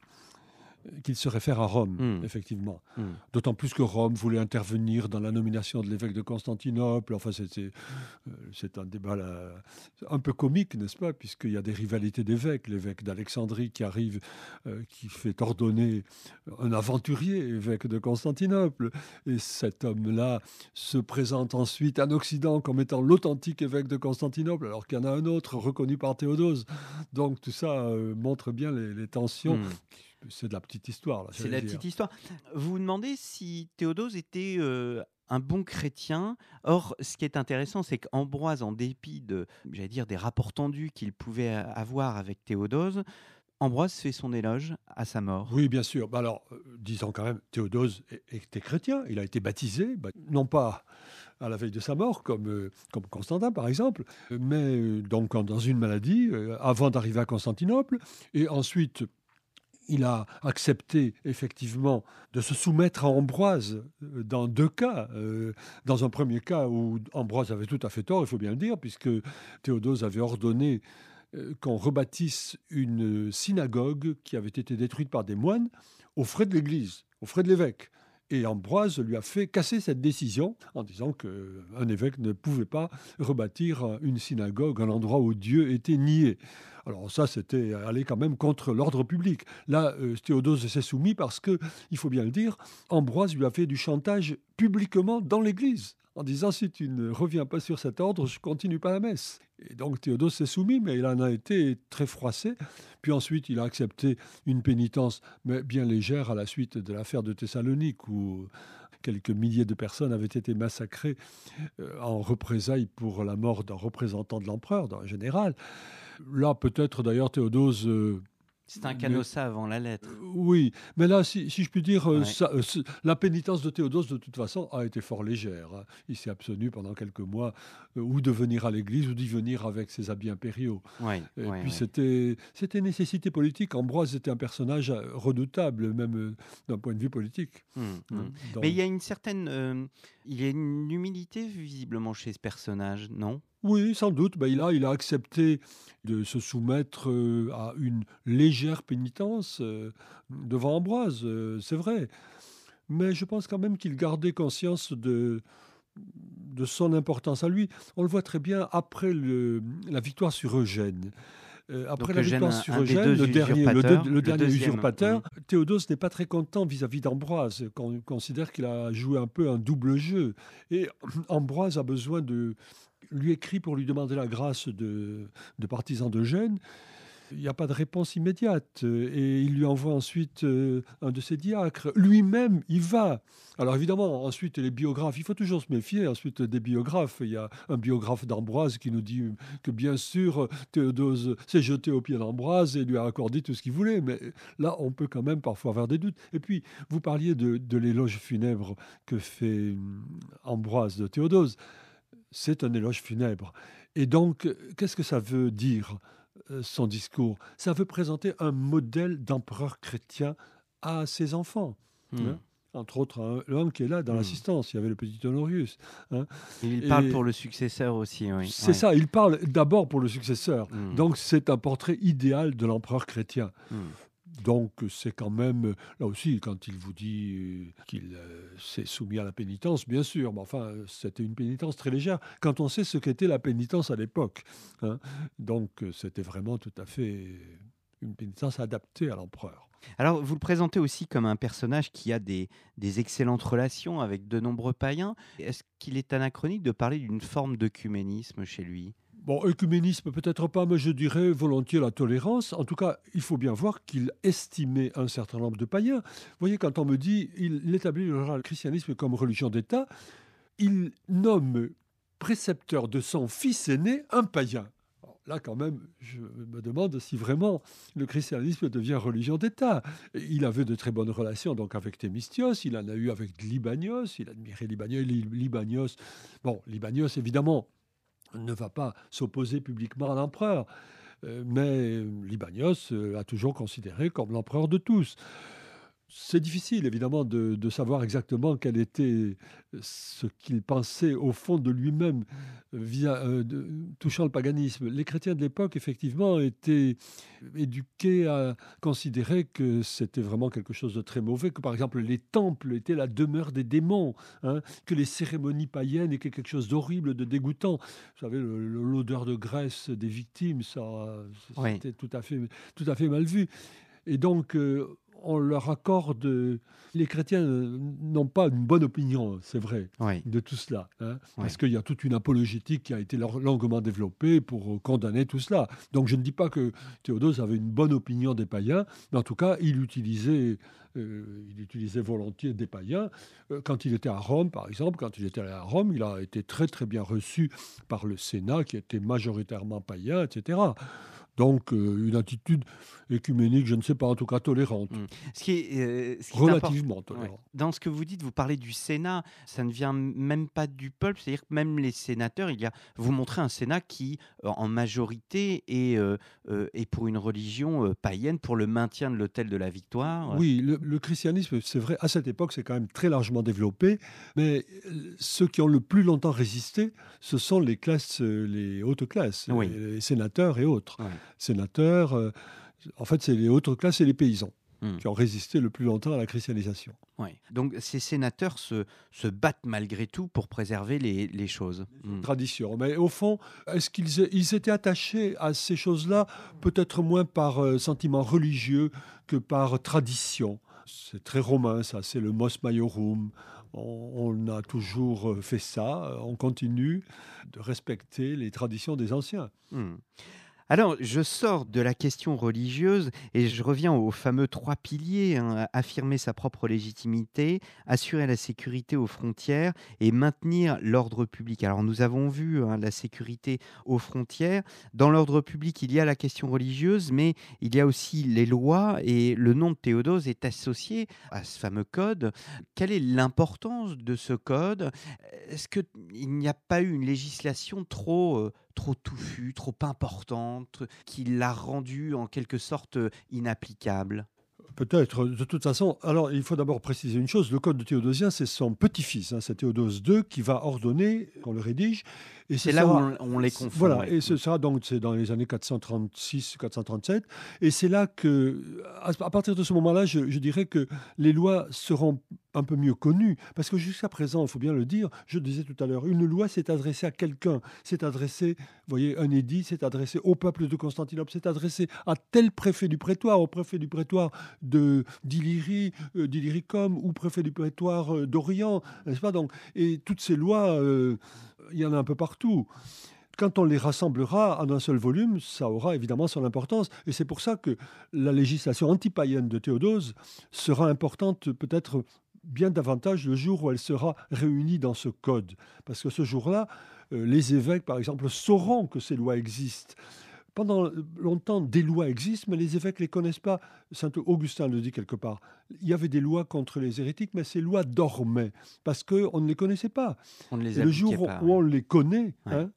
qu'il se réfère à Rome, mmh. effectivement. Mmh. D'autant plus que Rome voulait intervenir dans la nomination de l'évêque de Constantinople. Enfin, c'était, euh, c'est un débat là, un peu comique, n'est-ce pas, puisqu'il y a des rivalités d'évêques. L'évêque d'Alexandrie qui arrive, euh, qui fait ordonner un aventurier, évêque de Constantinople. Et cet homme-là se présente ensuite en Occident comme étant l'authentique évêque de Constantinople, alors qu'il y en a un autre reconnu par Théodose. Donc tout ça euh, montre bien les, les tensions. Mmh. C'est de la petite histoire. Là, c'est la dire. petite histoire. Vous vous demandez si Théodose était euh, un bon chrétien. Or, ce qui est intéressant, c'est qu'Ambroise, en dépit de, j'allais dire, des rapports tendus qu'il pouvait avoir avec Théodose, Ambroise fait son éloge à sa mort. Oui, bien sûr. Bah alors, euh, disons quand même, Théodose était chrétien. Il a été baptisé, bah, non pas à la veille de sa mort, comme, euh, comme Constantin, par exemple, mais euh, donc dans une maladie, euh, avant d'arriver à Constantinople. Et ensuite... il a accepté effectivement de se soumettre à Ambroise dans deux cas. Euh, dans un premier cas où Ambroise avait tout à fait tort, il faut bien le dire, puisque Théodose avait ordonné euh, qu'on rebâtisse une synagogue qui avait été détruite par des moines aux frais de l'Église, aux frais de l'évêque. Et Ambroise lui a fait casser cette décision en disant qu'un évêque ne pouvait pas rebâtir une synagogue, un endroit où Dieu était nié. Alors ça, c'était aller quand même contre l'ordre public. Là, euh, Théodose s'est soumis parce que, il faut bien le dire, Ambroise lui a fait du chantage publiquement dans l'Église, en disant « si tu ne reviens pas sur cet ordre, je ne continue pas la messe ». Et donc Théodose s'est soumis, mais il en a été très froissé. Puis ensuite, il a accepté une pénitence, mais bien légère, à la suite de l'affaire de Thessalonique, où quelques milliers de personnes avaient été massacrées euh, en représailles pour la mort d'un représentant de l'empereur, d'un général. Là, peut-être d'ailleurs, Théodose... Euh, C'est un canossa mais, avant la lettre. Euh, oui, mais là, si, si je puis dire, euh, ouais. ça, euh, la pénitence de Théodose, de toute façon, a été fort légère. Hein. Il s'est abstenu pendant quelques mois, euh, ou de venir à l'église, ou d'y venir avec ses habits impériaux. Ouais, Et ouais, puis, ouais. C'était, c'était nécessité politique. Ambroise était un personnage redoutable, même euh, d'un point de vue politique. Mmh, mmh. Donc... Mais il y a une certaine... Euh, il y a une humilité, visiblement, chez ce personnage, non ? Oui, sans doute. Ben, il, a, il a accepté de se soumettre euh, à une légère pénitence euh, devant Ambroise, euh, c'est vrai. Mais je pense quand même qu'il gardait conscience de, de son importance à lui. On le voit très bien après le, la victoire sur Eugène. Euh, après Donc la Eugène, victoire sur un, un Eugène, le dernier, le, de, le dernier usurpateur, mmh. Théodose n'est pas très content vis-à-vis d'Ambroise. On considère qu'il a joué un peu un double jeu. Et Ambroise a besoin de... lui écrit pour lui demander la grâce de, de partisan d'Eugène. Il n'y a pas de réponse immédiate. Et il lui envoie ensuite euh, un de ses diacres. Lui-même, il va. Alors évidemment, ensuite, les biographes, il faut toujours se méfier ensuite des biographes. Il y a un biographe d'Ambroise qui nous dit que bien sûr, Théodose s'est jeté aux pieds d'Ambroise et lui a accordé tout ce qu'il voulait. Mais là, on peut quand même parfois avoir des doutes. Et puis, vous parliez de, de l'éloge funèbre que fait Ambroise de Théodose. C'est un éloge funèbre. Et donc, qu'est-ce que ça veut dire, euh, son discours? Ça veut présenter un modèle d'empereur chrétien à ses enfants. Hmm. Hein, entre autres, hein, l'homme qui est là dans Hmm. l'assistance, il y avait le petit Honorius. Hein. Il Et parle pour le successeur aussi, oui. c'est Ouais. ça, il parle d'abord pour le successeur. Hmm. Donc, c'est un portrait idéal de l'empereur chrétien. Hmm. Donc, c'est quand même, là aussi, quand il vous dit euh, qu'il euh, s'est soumis à la pénitence, bien sûr, mais enfin, c'était une pénitence très légère, quand on sait ce qu'était la pénitence à l'époque. Hein. Donc, euh, c'était vraiment tout à fait une pénitence adaptée à l'empereur. Alors, vous le présentez aussi comme un personnage qui a des, des excellentes relations avec de nombreux païens. Est-ce qu'il est anachronique de parler d'une forme d'œcuménisme chez lui? Bon, œcuménisme peut-être pas, mais je dirais volontiers la tolérance. En tout cas, il faut bien voir qu'il estimait un certain nombre de païens. Vous voyez, quand on me dit il établit le christianisme comme religion d'État, il nomme précepteur de son fils aîné un païen. Alors là, quand même, je me demande si vraiment le christianisme devient religion d'État. Il avait de très bonnes relations donc avec Thémistios, il en a eu avec Libanios, il admirait Libanios. Libanios, bon, Libanios, évidemment, ne va pas s'opposer publiquement à l'empereur. Euh, mais Libanios euh, a toujours considéré comme l'empereur de tous. C'est difficile, évidemment, de, de savoir exactement quel était ce qu'il pensait au fond de lui-même via, euh, de, touchant le paganisme. Les chrétiens de l'époque, effectivement, étaient éduqués à considérer que c'était vraiment quelque chose de très mauvais, que par exemple les temples étaient la demeure des démons, hein, que les cérémonies païennes étaient quelque chose d'horrible, de dégoûtant. Vous savez, le, le, l'odeur de graisse des victimes, ça, c'était oui. tout à fait, tout à fait mal vu. Et donc, euh, on leur accorde... Les chrétiens n'ont pas une bonne opinion, c'est vrai, oui. de tout cela. Hein, oui. Parce qu'il y a toute une apologétique qui a été longuement développée pour condamner tout cela. Donc, je ne dis pas que Théodose avait une bonne opinion des païens, mais en tout cas, il utilisait... Euh, il utilisait volontiers des païens. Euh, quand il était à Rome, par exemple, quand il était allé à Rome, il a été très, très bien reçu par le Sénat, qui était majoritairement païen, et cetera. Donc, euh, une attitude écuménique, je ne sais pas, en tout cas tolérante. Mmh. Ce qui est, euh, ce qui relativement est tolérant. Ouais. Dans ce que vous dites, vous parlez du Sénat, ça ne vient même pas du peuple, c'est-à-dire que même les sénateurs, il y a, vous montrez un Sénat qui, en majorité, est, euh, euh, est pour une religion euh, païenne, pour le maintien de l'autel de la victoire. Oui, le, le christianisme, c'est vrai, à cette époque, c'est quand même très largement développé, mais ceux qui ont le plus longtemps résisté, ce sont les classes, les hautes classes, oui. les, les sénateurs et autres. Oui. Sénateurs, euh, en fait, c'est les hautes classes et les paysans mmh. qui ont résisté le plus longtemps à la christianisation. Oui. Donc, ces sénateurs se, se battent malgré tout pour préserver les, les choses. Mmh. Tradition. Mais au fond, est-ce qu'ils ils étaient attachés à ces choses-là, peut-être moins par euh, sentiment religieux que par tradition? C'est très romain, ça. C'est le mos maiorum. On a toujours fait ça, on continue de respecter les traditions des anciens. Mmh. Alors, je sors de la question religieuse et je reviens aux fameux trois piliers, hein, affirmer sa propre légitimité, assurer la sécurité aux frontières et maintenir l'ordre public. Alors, nous avons vu hein, la sécurité aux frontières. Dans l'ordre public, il y a la question religieuse, mais il y a aussi les lois et le nom de Théodose est associé à ce fameux code. Quelle est l'importance de ce code? Est-ce qu'il n'y a pas eu une législation trop... Euh, trop touffue, trop importante, qui l'a rendu en quelque sorte inapplicable? Peut-être. De toute façon, alors il faut d'abord préciser une chose. Le code de Théodosien, c'est son petit-fils, hein, c'est Théodose deux qui va ordonner, qu'on le rédige. Et c'est là sera, où on, on les confond. Voilà, ouais. et ce sera donc c'est dans les années quatre cent trente-six quatre cent trente-sept. Et c'est là que, à partir de ce moment-là, je, je dirais que les lois seront un peu mieux connues. Parce que jusqu'à présent, il faut bien le dire, je disais tout à l'heure, une loi s'est adressée à quelqu'un, s'est adressée, vous voyez, un édit s'est adressé au peuple de Constantinople, s'est adressé à tel préfet du prétoire, au préfet du prétoire de d'Illyrie, euh, d'Illyricum, ou préfet du prétoire euh, d'Orient, n'est-ce pas? Donc, et toutes ces lois, euh, il y en a un peu partout. Quand on les rassemblera en un seul volume, ça aura évidemment son importance. Et c'est pour ça que la législation anti-païenne de Théodose sera importante peut-être bien davantage le jour où elle sera réunie dans ce code. Parce que ce jour-là, euh, les évêques, par exemple, sauront que ces lois existent. Pendant longtemps, des lois existent, mais les évêques ne les connaissent pas. Saint Augustin le dit quelque part. Il y avait des lois contre les hérétiques, mais ces lois dormaient, parce qu'on ne les connaissait pas. On ne les Et le jour pas, où ouais. on les connaît, ouais. hein,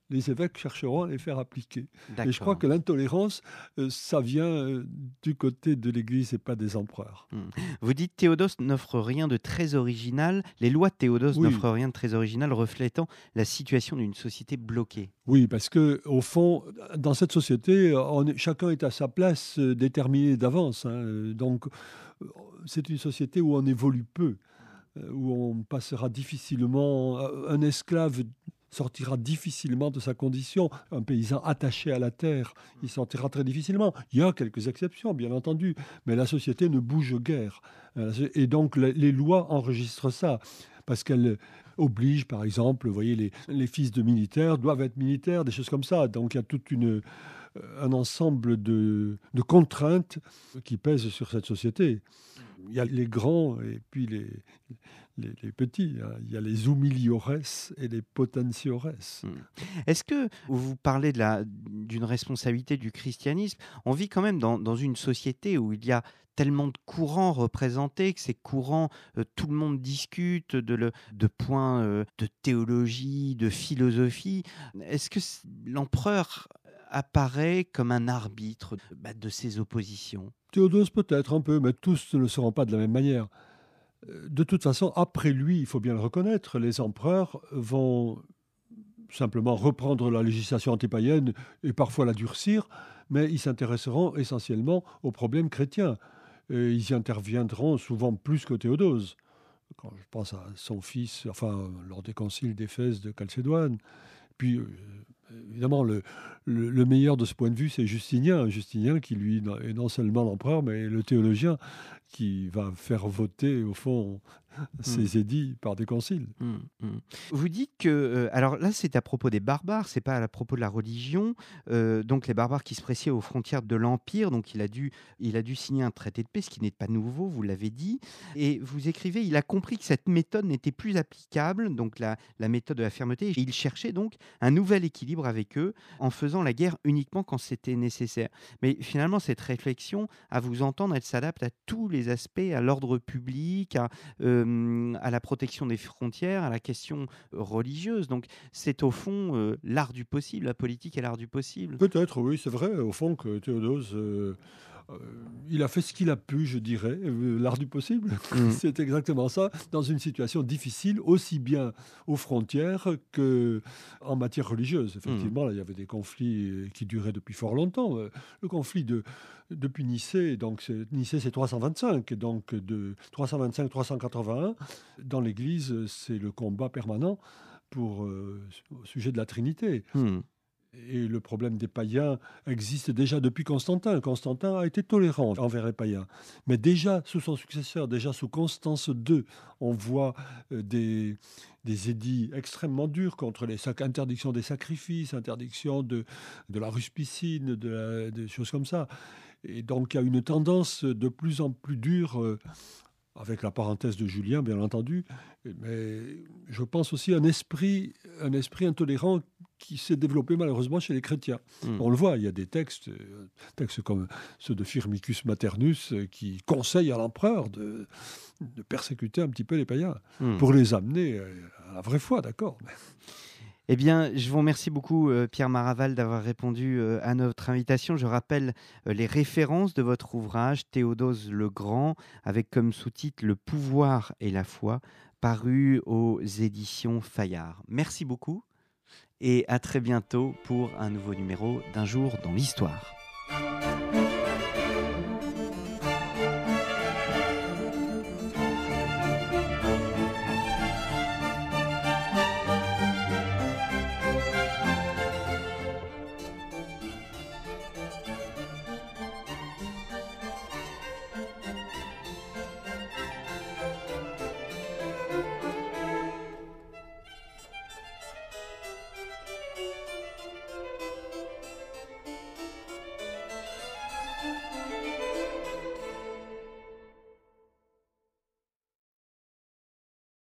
les évêques chercheront à les faire appliquer. D'accord. Et je crois que l'intolérance, euh, ça vient euh, du côté de l'Église et pas des empereurs. Hmm. Vous dites Théodose n'offre rien de très original. Les lois de Théodose Oui. n'offrent rien de très original, reflétant la situation d'une société bloquée. Oui, parce que au fond, dans cette société, on est- chacun est à sa place euh, déterminée d'avance, hein. Donc, euh, c'est une société où on évolue peu, euh, où on passera difficilement. euh, Un esclave sortira difficilement de sa condition. Un paysan attaché à la terre, il sortira très difficilement. Il y a quelques exceptions, bien entendu, mais la société ne bouge guère. Euh, Et donc, la- les lois enregistrent ça, parce qu'elles obligent, par exemple, vous voyez, les, les fils de militaires doivent être militaires, des choses comme ça. Donc, il y a toute une, euh, un ensemble de, de contraintes qui pèsent sur cette société. Il y a les grands et puis les, les, les petits, hein. Il y a les humiliores et les potentiores. Est-ce que vous parlez de la, d'une responsabilité du christianisme? On vit quand même dans, dans une société où il y a tellement de courants représentés, que ces courants, euh, tout le monde discute de, le, de points euh, de théologie, de philosophie. Est-ce que c- l'empereur apparaît comme un arbitre bah, de ces oppositions? Théodose peut-être un peu, mais tous ne le seront pas de la même manière. Euh, De toute façon, après lui, il faut bien le reconnaître, les empereurs vont simplement reprendre la législation antipaïenne et parfois la durcir, mais ils s'intéresseront essentiellement aux problèmes chrétiens. Et ils y interviendront souvent plus que Théodose. Quand je pense à son fils, enfin, lors des conciles d'Éphèse, de Chalcédoine. Puis, euh, évidemment, le, le, le meilleur de ce point de vue, c'est Justinien. Justinien qui, lui, est non seulement l'empereur, mais le théologien qui va faire voter, au fond, ses édits par des conciles. Mmh, mmh. Vous dites que, euh, alors là c'est à propos des barbares, c'est pas à propos de la religion, euh, donc les barbares qui se pressaient aux frontières de l'Empire, donc il a, dû, il a dû signer un traité de paix, ce qui n'est pas nouveau, vous l'avez dit, et vous écrivez, il a compris que cette méthode n'était plus applicable, donc la, la méthode de la fermeté, et il cherchait donc un nouvel équilibre avec eux, en faisant la guerre uniquement quand c'était nécessaire. Mais finalement cette réflexion, à vous entendre, elle s'adapte à tous les aspects, à l'ordre public, à... Euh, à la protection des frontières, à la question religieuse. Donc c'est au fond euh, l'art du possible, la politique est l'art du possible. Peut-être, oui, c'est vrai, au fond, que Théodose, euh, euh, il a fait ce qu'il a pu, je dirais, euh, l'art du possible. Mm. C'est exactement ça, dans une situation difficile, aussi bien aux frontières qu'en matière religieuse. Effectivement, là, il y avait des conflits euh, qui duraient depuis fort longtemps. Euh, Le conflit de, depuis Nicée, donc c'est, Nicée c'est trois cent vingt-cinq, donc de trois cent vingt-cinq à trois cent quatre-vingt-un, dans l'Église, c'est le combat permanent pour, euh, au sujet de la Trinité. Mm. Et le problème des païens existe déjà depuis Constantin. Constantin a été tolérant envers les païens. Mais déjà sous son successeur, déjà sous Constance deux, on voit euh, des, des édits extrêmement durs contre les sac- interdiction des sacrifices, interdiction de, de la ruspicine, de la- des choses comme ça. Et donc il y a une tendance de plus en plus dure, euh, avec la parenthèse de Julien, bien entendu, mais je pense aussi un esprit, un esprit intolérant qui s'est développé malheureusement chez les chrétiens. Mm. On le voit, il y a des textes, euh, textes comme ceux de Firmicus Maternus, euh, qui conseillent à l'empereur de, de persécuter un petit peu les païens, Mm. pour les amener euh, à la vraie foi, d'accord. mais- Eh bien, je vous remercie beaucoup, euh, Pierre Maraval, d'avoir répondu euh, à notre invitation. Je rappelle euh, les références de votre ouvrage, Théodose le Grand, avec comme sous-titre Le pouvoir et la foi, paru aux éditions Fayard. Merci beaucoup et à très bientôt pour un nouveau numéro d'Un jour dans l'histoire.